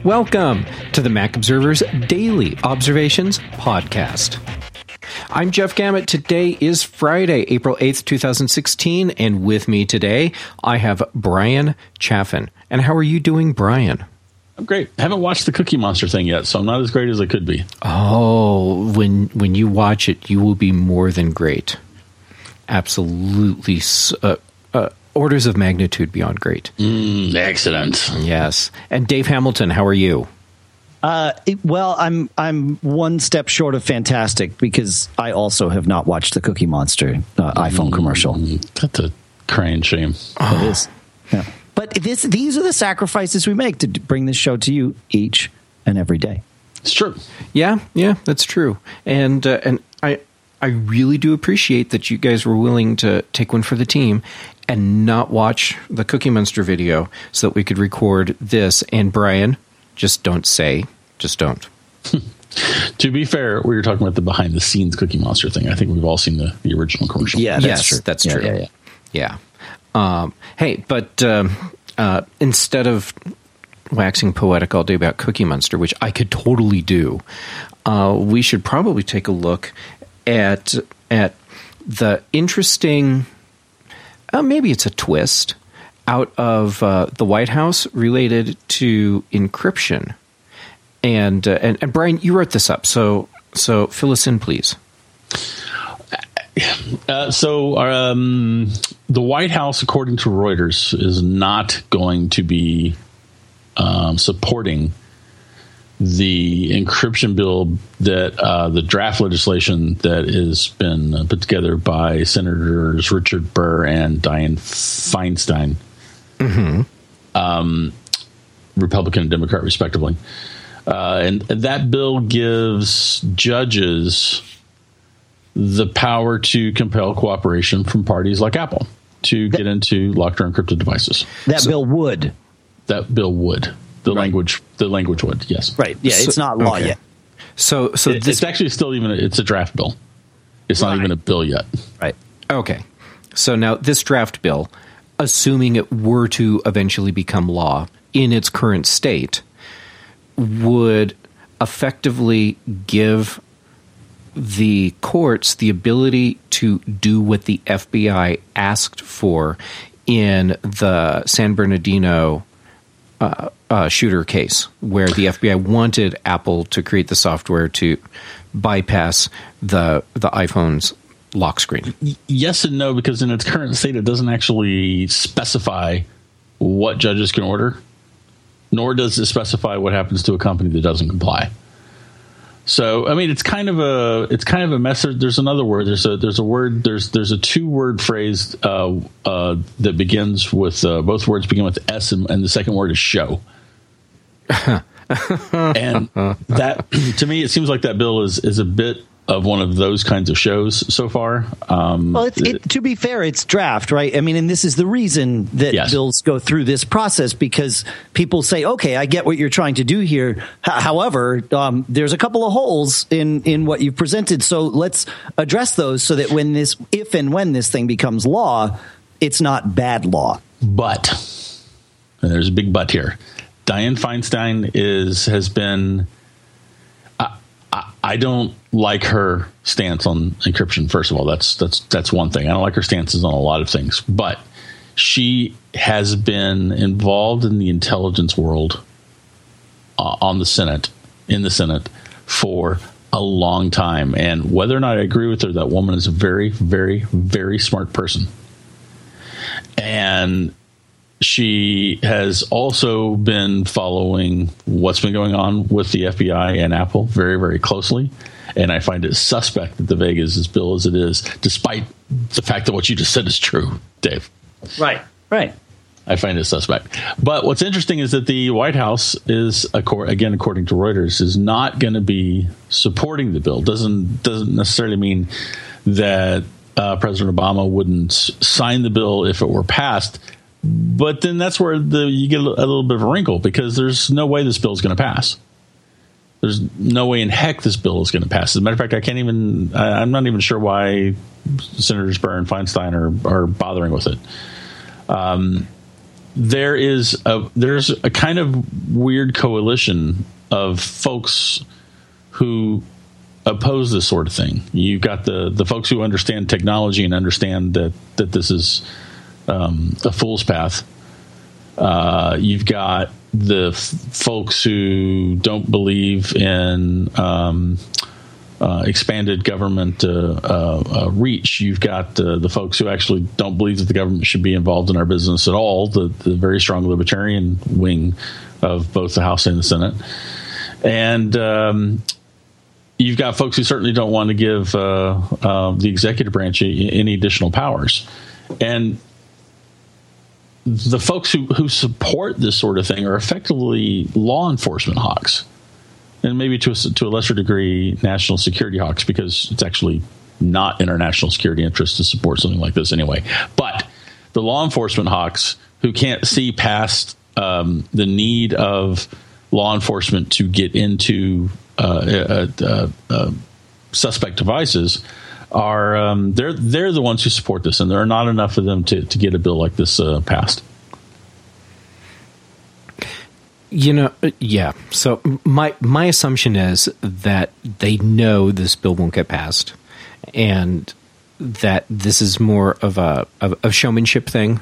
Welcome to the Mac Observer's Daily Observations Podcast. I'm Jeff Gamet. Today is Friday, April 8th, 2016, and with me today, I have Brian Chaffin. And how are you doing, Brian? I'm great. I haven't watched the Cookie Monster thing yet, so I'm not as great as I could be. Oh, when you watch it, you will be more than great. Absolutely. Orders of magnitude beyond great. Excellent. Yes. And Dave Hamilton, how are you? Well, I'm one step short of fantastic because I also have not watched the Cookie Monster iPhone commercial. That's a crying shame. It is. Yeah. But these are the sacrifices we make to bring this show to you each and every day. It's true. Yeah, that's true. And I really do appreciate that you guys were willing to take one for the team and not watch the Cookie Monster video so that we could record this. And Brian, just don't. To be fair, we were talking about the behind-the-scenes Cookie Monster thing. I think we've all seen the original commercial. Yeah, that's true. Yeah. Hey, but instead of waxing poetic all day about Cookie Monster, which I could totally do, we should probably take a look at the interesting, maybe it's a twist, out of the White House related to encryption. And Brian, you wrote this up, so fill us in, please. The White House, according to Reuters, is not going to be supporting the encryption bill that the draft legislation that has been put together by Senators Richard Burr and Dianne Feinstein, Republican and Democrat, respectively. And that bill gives judges the power to compel cooperation from parties like Apple to get into locked or encrypted devices. That bill would. The language would, yes. Right. Yeah, it's not law yet. So it's actually still it's a draft bill. It's not even a bill yet. Right. Okay. So now this draft bill, assuming it were to eventually become law in its current state, would effectively give the courts the ability to do what the FBI asked for in the San Bernardino shooter case, where the FBI wanted Apple to create the software to bypass the iPhone's lock screen. Yes and no, because in its current state, it doesn't actually specify what judges can order, nor does it specify what happens to a company that doesn't comply. So, I mean, it's kind of a mess. There's another word. There's a two-word phrase that begins with both words begin with S, and the second word is show. And that, to me, it seems like that bill is a bit of one of those kinds of shows so far. Well, to be fair, it's draft, right? I mean, and this is the reason that bills go through this process, because people say, okay, I get what you're trying to do here. However, there's a couple of holes in what you've presented. So let's address those so that if and when this thing becomes law, it's not bad law. But, and there's a big but here, Dianne Feinstein has been... I don't like her stance on encryption. First of all, that's one thing. I don't like her stances on a lot of things, but she has been involved in the intelligence world in the Senate for a long time. And whether or not I agree with her, that woman is a very, very, very smart person. And she has also been following what's been going on with the FBI and Apple very, very closely. And I find it suspect that the VEG is as bill as it is, despite the fact that what you just said is true, Dave. Right. I find it suspect. But what's interesting is that the White House is, again, according to Reuters, is not going to be supporting the bill. Doesn't necessarily mean that President Obama wouldn't sign the bill if it were passed. But then that's where you get a little bit of a wrinkle, because there's no way this bill is going to pass. There's no way in heck this bill is going to pass. As a matter of fact, I'm not even sure why Senators Burr and Feinstein are bothering with it. there's a kind of weird coalition of folks who oppose this sort of thing. You've got the folks who understand technology and understand that this is a fool's path. You've got the folks who don't believe in expanded government reach. You've got the folks who actually don't believe that the government should be involved in our business at all, the very strong libertarian wing of both the House and the Senate. And you've got folks who certainly don't want to give the executive branch any additional powers. And the folks who support this sort of thing are effectively law enforcement hawks, and maybe to a lesser degree national security hawks, because it's actually not in our national security interest to support something like this anyway. But the law enforcement hawks who can't see past the need of law enforcement to get into suspect devices are they're the ones who support this, and there are not enough of them to get a bill like this passed. Yeah. So my assumption is that they know this bill won't get passed, and that this is more of a showmanship thing.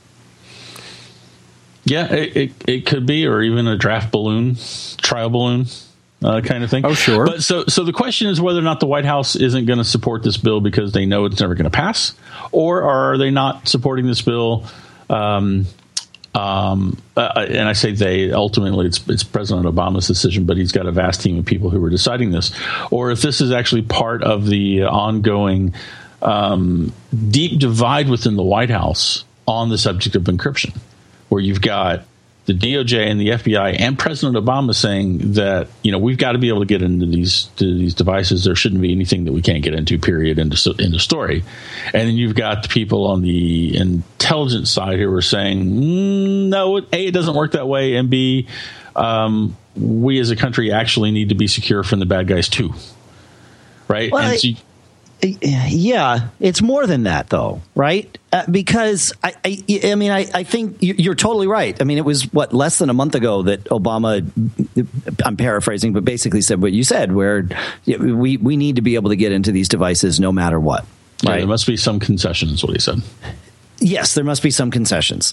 Yeah, it could be, or even a draft balloon, trial balloon. Kind of thing. Oh, sure. But so the question is whether or not the White House isn't going to support this bill because they know it's never going to pass, or are they not supporting this bill? And I say they. Ultimately, it's President Obama's decision, but he's got a vast team of people who are deciding this. Or if this is actually part of the ongoing deep divide within the White House on the subject of encryption, where you've got the DOJ and the FBI and President Obama saying that, we've got to be able to get into these devices. There shouldn't be anything that we can't get into, period, in the story. And then you've got the people on the intelligence side who are saying, no, A, it doesn't work that way, and B, we as a country actually need to be secure from the bad guys too. Right? Well, yeah, it's more than that, though, right? Because I think you're totally right. I mean, it was less than a month ago that Obama, I'm paraphrasing, but basically said what you said, where we need to be able to get into these devices no matter what. Right? Yeah, there must be some concessions, is what he said. Yes, there must be some concessions.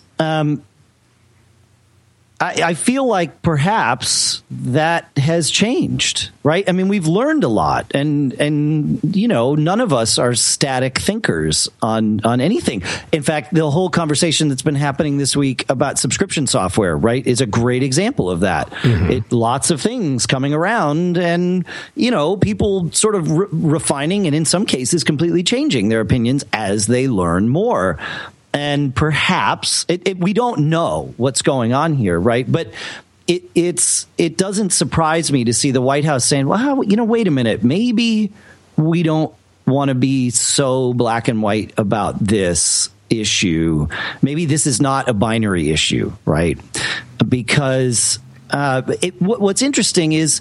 I feel like perhaps that has changed, right? I mean, we've learned a lot, and none of us are static thinkers on anything. In fact, the whole conversation that's been happening this week about subscription software, right, is a great example of that. Mm-hmm. Lots of things coming around, and people sort of refining and in some cases completely changing their opinions as they learn more. And perhaps we don't know what's going on here, right? But it doesn't surprise me to see the White House saying, well, wait a minute, maybe we don't want to be so black and white about this issue. Maybe this is not a binary issue, right? Because what's interesting is,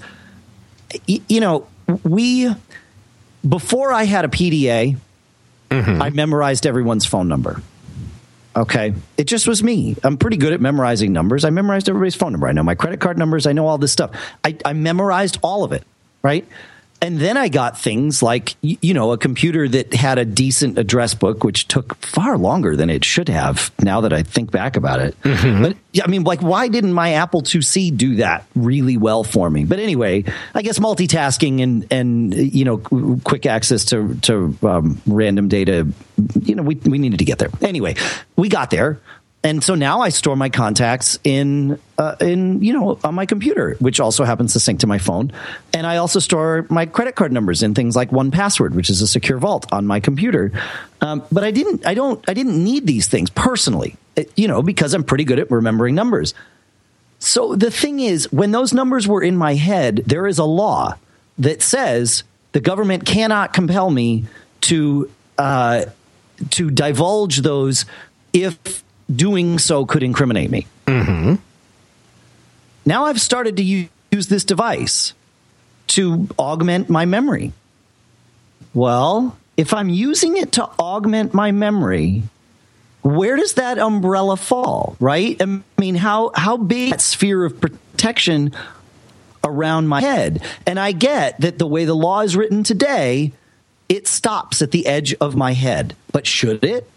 before I had a PDA, mm-hmm. I memorized everyone's phone number. Okay. It just was me. I'm pretty good at memorizing numbers. I memorized everybody's phone number. I know my credit card numbers. I know all this stuff. I memorized all of it. Right. And then I got things like, a computer that had a decent address book, which took far longer than it should have now that I think back about it. Mm-hmm. But I mean, why didn't my Apple IIc do that really well for me? But anyway, I guess multitasking and quick access to random data, we needed to get there. Anyway, we got there. And so now I store my contacts in on my computer, which also happens to sync to my phone. And I also store my credit card numbers in things like 1Password, which is a secure vault on my computer. But I didn't need these things personally, because I'm pretty good at remembering numbers. So the thing is, when those numbers were in my head, there is a law that says the government cannot compel me to divulge those if doing so could incriminate me. Mm-hmm. Now I've started to use this device to augment my memory. Well, if I'm using it to augment my memory, where does that umbrella fall, right? I mean, how big that sphere of protection around my head? And I get that the way the law is written today, it stops at the edge of my head. But should it?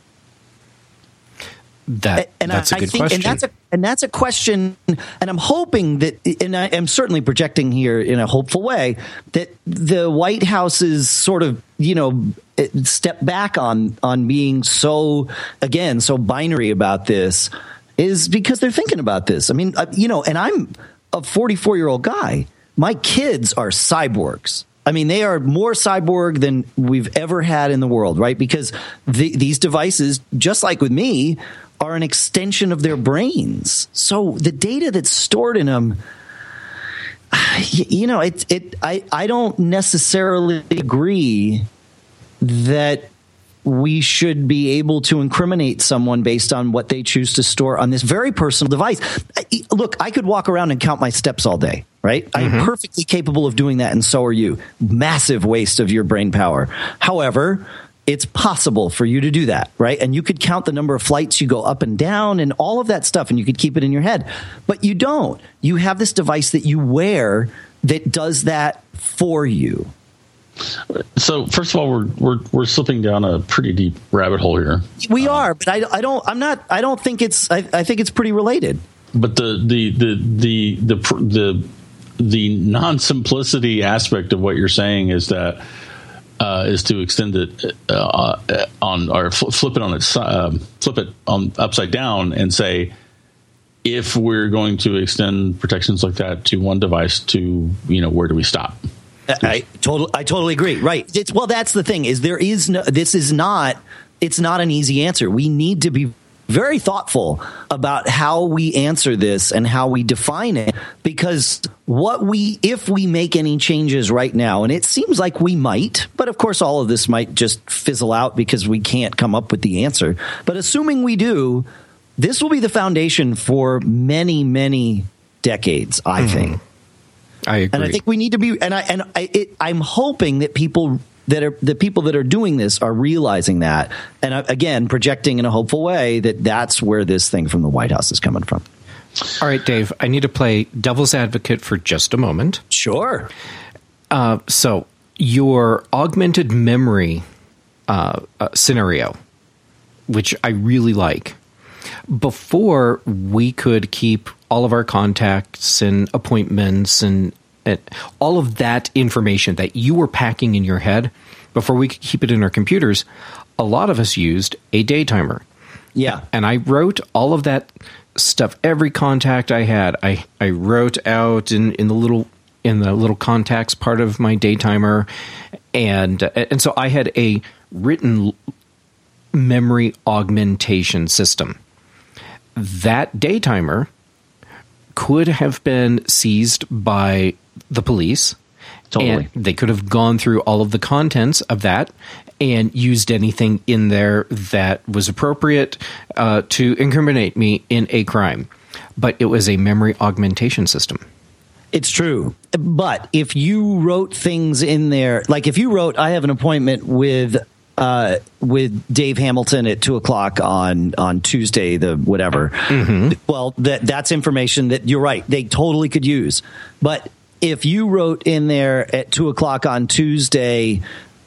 That's a good question. And that's a question, and I'm hoping that, and I am certainly projecting here in a hopeful way, that the White House's sort of, step back on being so binary about this is because they're thinking about this. I mean, and I'm a 44-year-old guy. My kids are cyborgs. I mean, they are more cyborg than we've ever had in the world, right? Because these devices, just like with me, are an extension of their brains. So the data that's stored in them, I don't necessarily agree that we should be able to incriminate someone based on what they choose to store on this very personal device. Look, I could walk around and count my steps all day, right? Mm-hmm. I'm perfectly capable of doing that, and so are you. Massive waste of your brain power. However, it's possible for you to do that, right? And you could count the number of flights you go up and down and all of that stuff, and you could keep it in your head. But you don't. You have this device that you wear that does that for you. So first of all, we're slipping down a pretty deep rabbit hole here. We are, but I don't think it's. I think it's pretty related. But the non-simplicity aspect of what you're saying is that is to extend it on or flip it on its flip it on upside down and say, if we're going to extend protections like that to one device, to where do we stop? I totally agree. Right. Well, that's the thing is it's not an easy answer. We need to be very thoughtful about how we answer this and how we define it, because if we make any changes right now, and it seems like we might, but of course all of this might just fizzle out because we can't come up with the answer. But assuming we do, this will be the foundation for many, many decades, I think. I agree. And I think we need to be, I'm hoping that the people that are doing this are realizing that, and again, projecting in a hopeful way that that's where this thing from the White House is coming from. All right, Dave, I need to play devil's advocate for just a moment. Sure. So your augmented memory scenario, which I really like, before we could keep all of our contacts and appointments and all of that information that you were packing in your head, before we could keep it in our computers, a lot of us used a day timer. Yeah. And I wrote all of that stuff, every contact I had, I wrote out in the little contacts part of my day timer. And so I had a written memory augmentation system. That day timer could have been seized by the police. Totally. And they could have gone through all of the contents of that and used anything in there that was appropriate to incriminate me in a crime. But it was a memory augmentation system. It's true. But if you wrote things in there, like if you wrote, I have an appointment with Dave Hamilton at 2:00 on Tuesday, the whatever. Mm-hmm. Well, that's information that you're right. They totally could use. But if you wrote in there at 2:00 on Tuesday,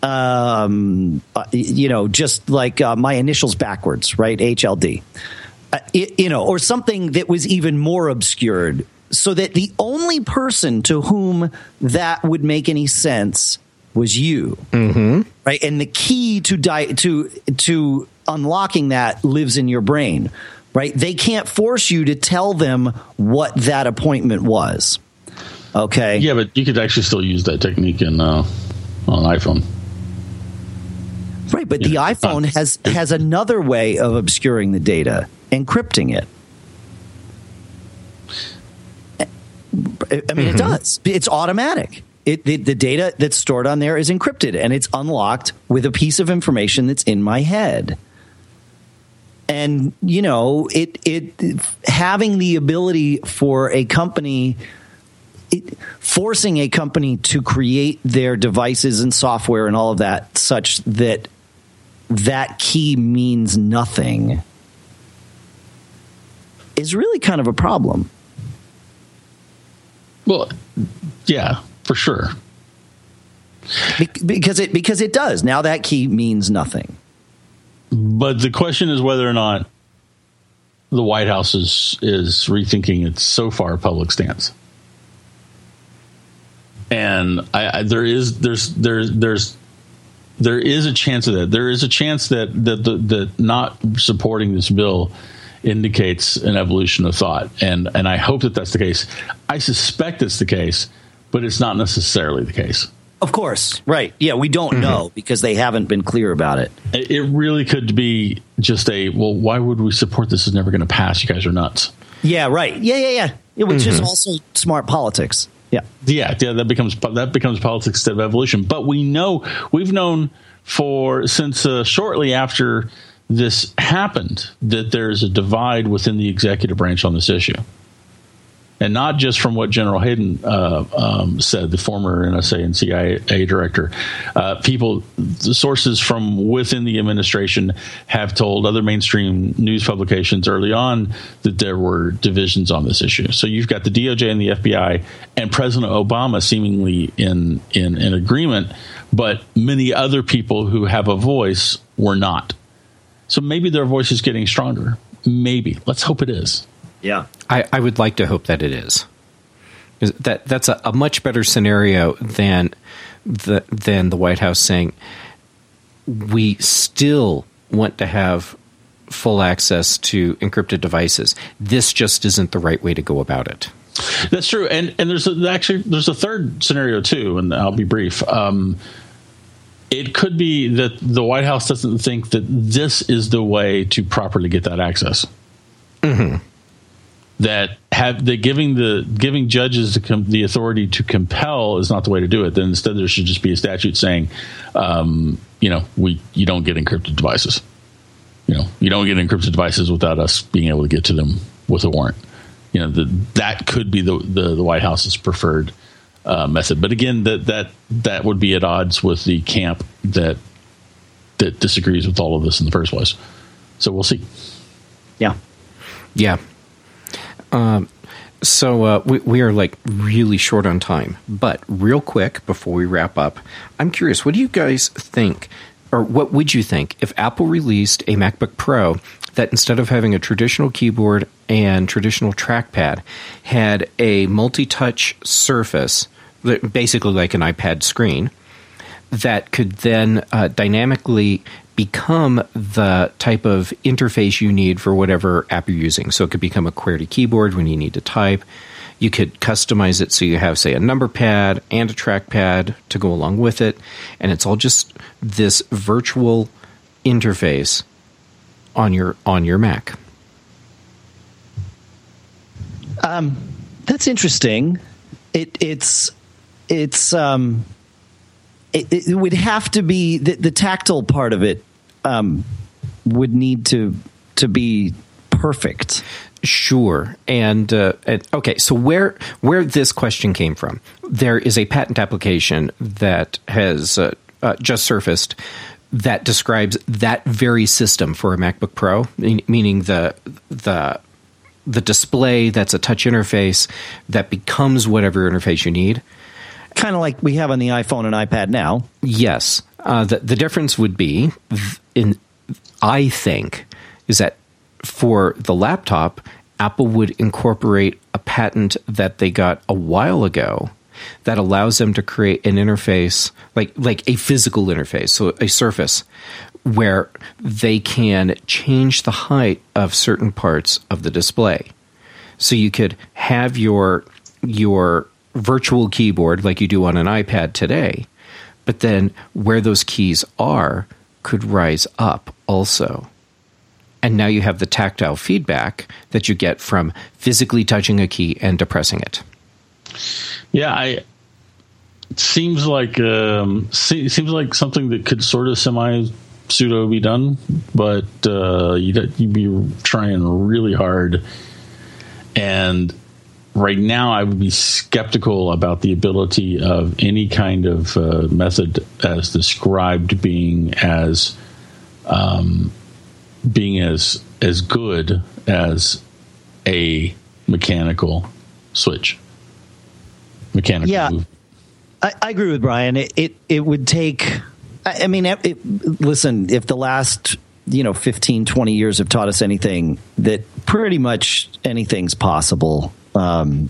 just like my initials backwards, right? HLD, or something that was even more obscured, so that the only person to whom that would make any sense was you, mm-hmm. right? And the key to unlocking that lives in your brain, right? They can't force you to tell them what that appointment was. Okay. Yeah, but you could actually still use that technique on an iPhone. Right, but the iPhone has another way of obscuring the data, encrypting it. I mean, mm-hmm. It does. It's automatic. The data that's stored on there is encrypted, and it's unlocked with a piece of information that's in my head. And, having the ability for a company, forcing a company to create their devices and software and all of that such that key means nothing is really kind of a problem. Well, yeah, for sure. Because it does. Now that key means nothing. But the question is whether or not the White House is rethinking its so far public stance. And there is a chance of that. There is a chance that not supporting this bill indicates an evolution of thought, and I hope that that's the case. I suspect it's the case, but it's not necessarily the case. Of course, right? Yeah, we don't know because they haven't been clear about it. It really could be just why would we support this? Is never going to pass. You guys are nuts. Yeah, right. Yeah. It was just also smart politics. Yeah. That becomes politics instead of evolution. But we've known since shortly after this happened that there's a divide within the executive branch on this issue. And not just from what General Hayden said, the former NSA and CIA director. The sources from within the administration have told other mainstream news publications early on that there were divisions on this issue. So you've got the DOJ and the FBI and President Obama seemingly in agreement, but many other people who have a voice were not. So maybe their voice is getting stronger. Maybe. Let's hope it is. Yeah, I would like to hope that it is. That's a much better scenario than the White House saying we still want to have full access to encrypted devices. This just isn't the right way to go about it. That's true, and there's a third scenario too, and I'll be brief. It could be that the White House doesn't think that this is the way to properly get that access. Mm-hmm. That giving judges the authority to compel is not the way to do it. Then instead there should just be a statute saying, you don't get encrypted devices. You don't get encrypted devices without us being able to get to them with a warrant. That could be the White House's preferred method. But again, that would be at odds with the camp that disagrees with all of this in the first place. So we'll see. Yeah. Yeah. So we are like really short on time, but real quick before we wrap up, I'm curious, what do you guys think, or what would you think if Apple released a MacBook Pro that instead of having a traditional keyboard and traditional trackpad had a multi-touch surface, basically like an iPad screen, that could then dynamically become the type of interface you need for whatever app you're using. So it could become a QWERTY keyboard when you need to type. You could customize it so you have, say, a number pad and a trackpad to go along with it. And it's all just this virtual interface on your Mac. That's interesting. It would have to be the tactile part of it would need to be perfect. Sure. And okay, so where this question came from, there is a patent application that has just surfaced that describes that very system for a MacBook Pro, meaning the display that's a touch interface that becomes whatever interface you need. Kind of like we have on the iPhone and iPad now. Yes. The difference would be, I think, is that for the laptop, Apple would incorporate a patent that they got a while ago that allows them to create an interface, like a physical interface, so a surface, where they can change the height of certain parts of the display. So you could have your virtual keyboard like you do on an iPad today, but then where those keys are could rise up also. And now you have the tactile feedback that you get from physically touching a key and depressing it. Yeah, it seems like something that could sort of pseudo be done, but you'd be trying really hard. And right now, I would be skeptical about the ability of any kind of method as described being as good as a mechanical switch. Move. I agree with Brian. It would take. I mean, listen, if the last 15, 20 years have taught us anything, that pretty much anything's possible, and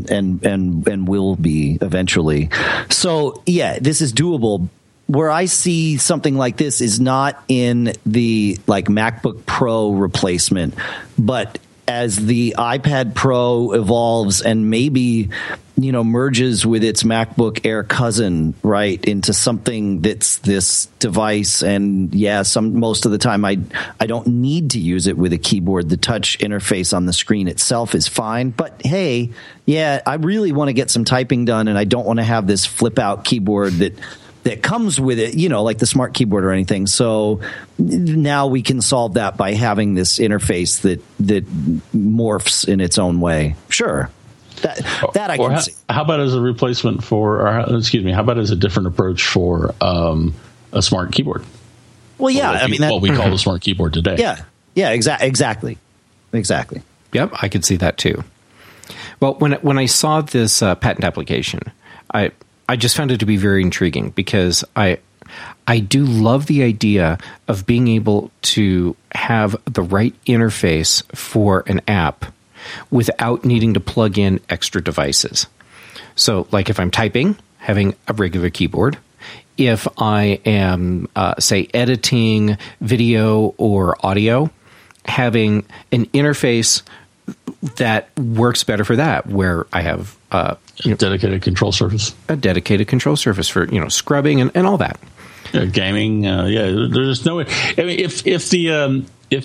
will be eventually. So yeah, this is doable. Where I see something like this is not in the MacBook Pro replacement, but as the iPad Pro evolves and maybe merges with its MacBook Air cousin, right, into something that's this device. And most of the time I don't need to use it with a keyboard. The touch interface on the screen itself is fine. But hey, I really want to get some typing done, and I don't want to have this flip out keyboard that comes with it, like the smart keyboard or anything. So now we can solve that by having this interface that morphs in its own way. Sure. That I can see. How about as a replacement how about as a different approach for a smart keyboard? Well, what we call the smart keyboard today. Yeah, exactly. Yep, I could see that too. Well, when I saw this patent application, I just found it to be very intriguing because I do love the idea of being able to have the right interface for an app without needing to plug in extra devices. So, like if I'm typing, having a regular keyboard. If I am, say, editing video or audio, having an interface that works better for that, where I have dedicated control surface. A dedicated control surface for scrubbing and all that. Yeah, gaming. There's no way. I mean, if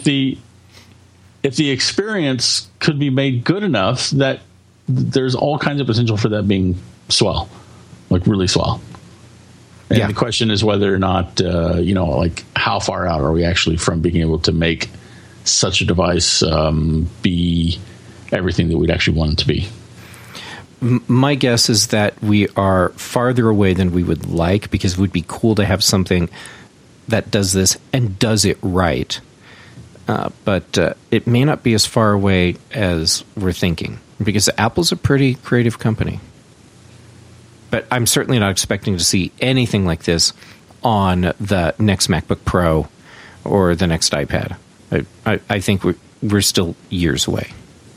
the experience could be made good enough, that there's all kinds of potential for that being swell, like really swell. And the question is whether or not how far out are we actually from being able to make such a device be everything that we'd actually want it to be. My guess is that we are farther away than we would like, because it would be cool to have something that does this and does it right. But it may not be as far away as we're thinking, because Apple's a pretty creative company. But I'm certainly not expecting to see anything like this on the next MacBook Pro or the next iPad. I think we're still years away.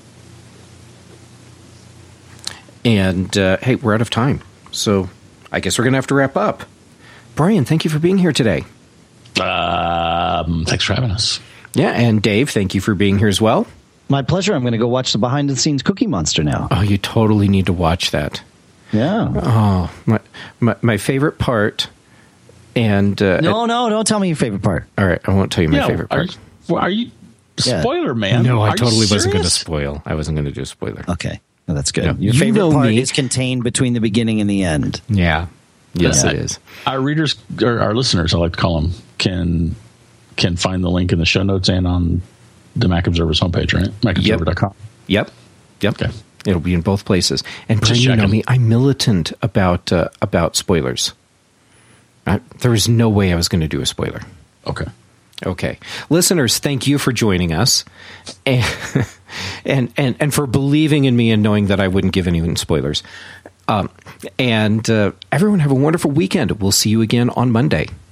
And, hey, we're out of time. So I guess we're going to have to wrap up. Brian, thank you for being here today. Thanks for having us. Yeah, and Dave, thank you for being here as well. My pleasure. I'm going to go watch the behind-the-scenes Cookie Monster now. Oh, you totally need to watch that. Yeah. Oh, my favorite part. And no, don't tell me your favorite part. All right, I won't tell you my favorite part. Are you spoiler, man? No, I totally wasn't going to spoil. I wasn't going to do a spoiler. Okay. Well, that's good. No, your favorite part is contained between the beginning and the end. Yeah. Yes, it is. Our readers, or our listeners, I like to call them, can find the link in the show notes and on the Mac Observer's homepage, right? MacObserver.com. Yep. Okay. It'll be in both places. And Brian, you know me, I'm militant about spoilers. There was no way I was going to do a spoiler. Okay. Listeners, thank you for joining us and for believing in me and knowing that I wouldn't give anyone spoilers. And everyone have a wonderful weekend. We'll see you again on Monday.